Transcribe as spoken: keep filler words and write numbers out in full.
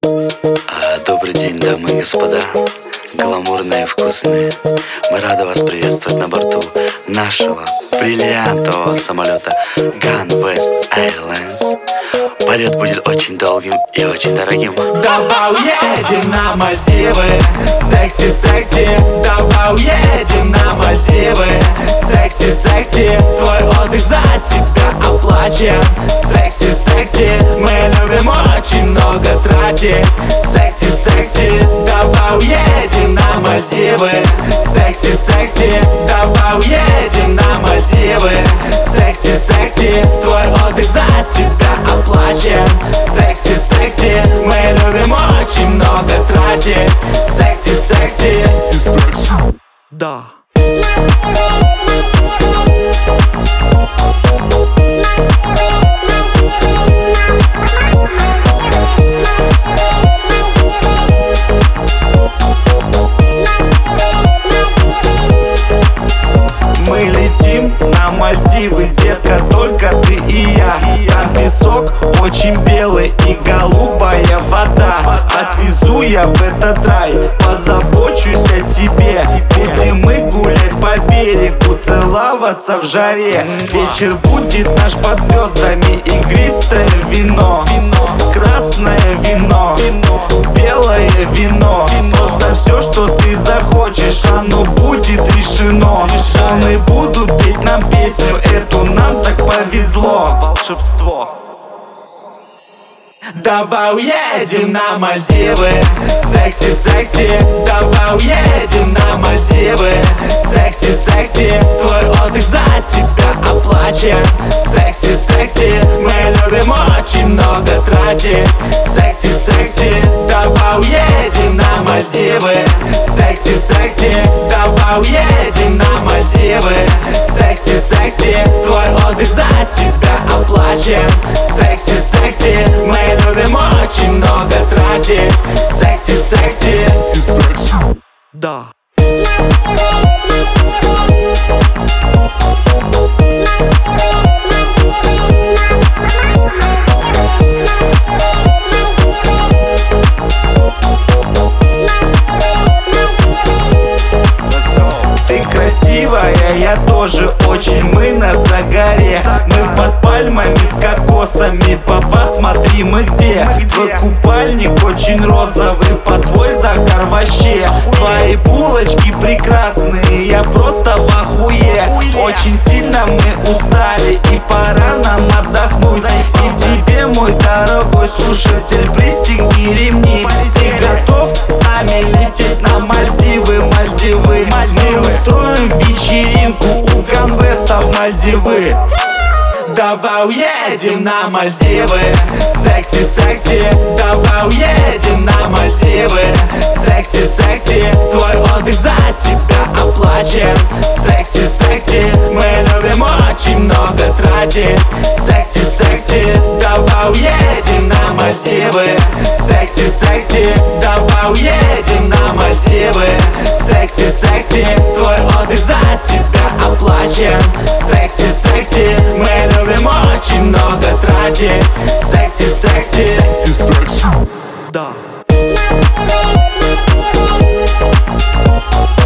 А, Добрый день, дамы и господа, гламурные и вкусные. Мы рады вас приветствовать на борту нашего бриллиантового самолета Gun West Airlines. Полет будет очень долгим и очень дорогим. Давай уедем на Мальдивы, секси-секси. Давай уедем на Мальдивы, секси-секси. Твой отдых за тебя оплачен, секси-секси. Мы любим очень много тратить, секси-секси. Давай уедем на Мальдивы, секси-секси. Давай уедем на Мальдивы, секси-секси. Твой отдых за тебя оплачен, секси-секси. Мы любим очень много тратить, секси-секси. Да. Мы летим на Мальдивы, детка, только ты и я. Там песок очень белый и голубая вода. Отвезу я в этот рай, позабочусь о тебе. Будем мы гулять по берегу, целоваться в жаре. Вечер будет наш под звездами, игристое вино, красное вино, белое вино. Просто все, что ты захочешь, оно будет решено. Он и буду петь нам песню эту, нам так повезло. Волшебство. Давай уедем на Мальдивы, секси-секси. Давай уедем на Мальдивы, секси-секси. Твой отдых за тебя оплачен, секси-секси. Мы любим очень много тратить, секси-секси. Давай уедем на Мальдивы, секси-секси. Давай уедем на Мальдивы, секси-секси. Твой отдых за тебя оплачен, секси-секси. Мы любим очень много тратить, секси-секси. Да. Ты красивая, я тоже очень, мы на загоре. Мы под пальмами с кокосами, папа, смотри, мы где? Твой купальник очень розовый, под твой загар вообще. Твои булочки прекрасные, я просто в ахуе. Очень сильно мы устали и пора нам отдохнуть. И тебе, мой дорогой слушатель, пристегни ремни. Ты готов с нами лететь на Мальдивы, Мальдивы? Мы устроим вечеринку у Gun West в Мальдивы. Давай уедем на Мальдивы, секси-секси. Давай уедем на Мальдивы, секси-секси. Твой отдых за тебя оплачен, секси-секси. Мы любим очень много тратить, секси-секси. Давай уедем на Мальдивы, секси-секси. Давай уедем на Мальдивы, секси-секси. Твой отдых за тебя оплачен, секси-секси. Мы любим очень много тратить, секси-секси. Да.